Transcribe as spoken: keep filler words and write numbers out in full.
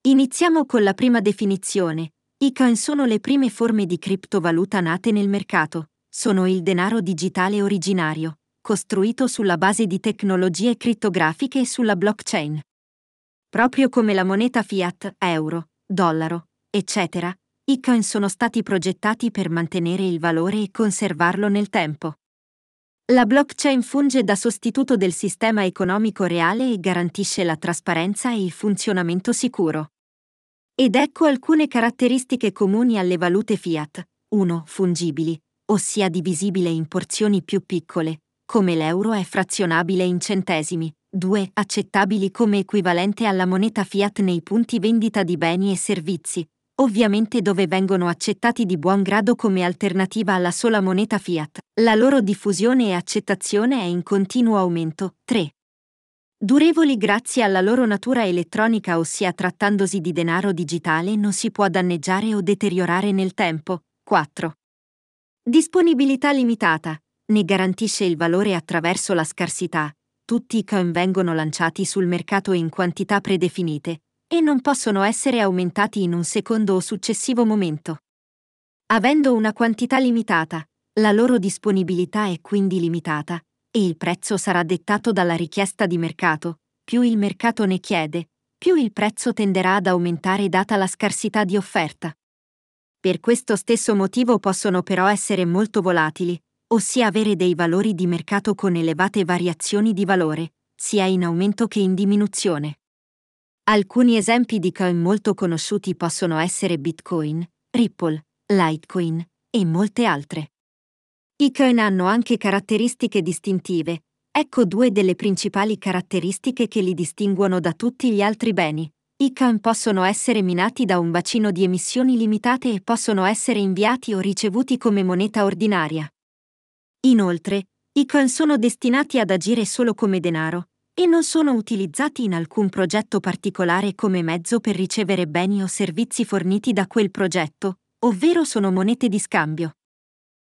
Iniziamo con la prima definizione. I coin sono le prime forme di criptovaluta nate nel mercato. Sono il denaro digitale originario, costruito sulla base di tecnologie crittografiche e sulla blockchain. Proprio come la moneta fiat, euro, dollaro, eccetera, i coin sono stati progettati per mantenere il valore e conservarlo nel tempo. La blockchain funge da sostituto del sistema economico reale e garantisce la trasparenza e il funzionamento sicuro. Ed ecco alcune caratteristiche comuni alle valute fiat. uno. Fungibili, ossia divisibile in porzioni più piccole, come l'euro è frazionabile in centesimi. due. Accettabili come equivalente alla moneta fiat nei punti vendita di beni e servizi, ovviamente dove vengono accettati di buon grado come alternativa alla sola moneta fiat. La loro diffusione e accettazione è in continuo aumento. tre. Durevoli grazie alla loro natura elettronica, ossia trattandosi di denaro digitale non si può danneggiare o deteriorare nel tempo. quattro. Disponibilità limitata. Ne garantisce il valore attraverso la scarsità. Tutti i coin vengono lanciati sul mercato in quantità predefinite e non possono essere aumentati in un secondo o successivo momento. Avendo una quantità limitata, la loro disponibilità è quindi limitata e il prezzo sarà dettato dalla richiesta di mercato. Più il mercato ne chiede, più il prezzo tenderà ad aumentare data la scarsità di offerta. Per questo stesso motivo possono però essere molto volatili, ossia avere dei valori di mercato con elevate variazioni di valore, sia in aumento che in diminuzione. Alcuni esempi di coin molto conosciuti possono essere Bitcoin, Ripple, Litecoin e molte altre. I coin hanno anche caratteristiche distintive. Ecco due delle principali caratteristiche che li distinguono da tutti gli altri beni. I coin possono essere minati da un bacino di emissioni limitate e possono essere inviati o ricevuti come moneta ordinaria. Inoltre, i coin sono destinati ad agire solo come denaro e non sono utilizzati in alcun progetto particolare come mezzo per ricevere beni o servizi forniti da quel progetto, ovvero sono monete di scambio.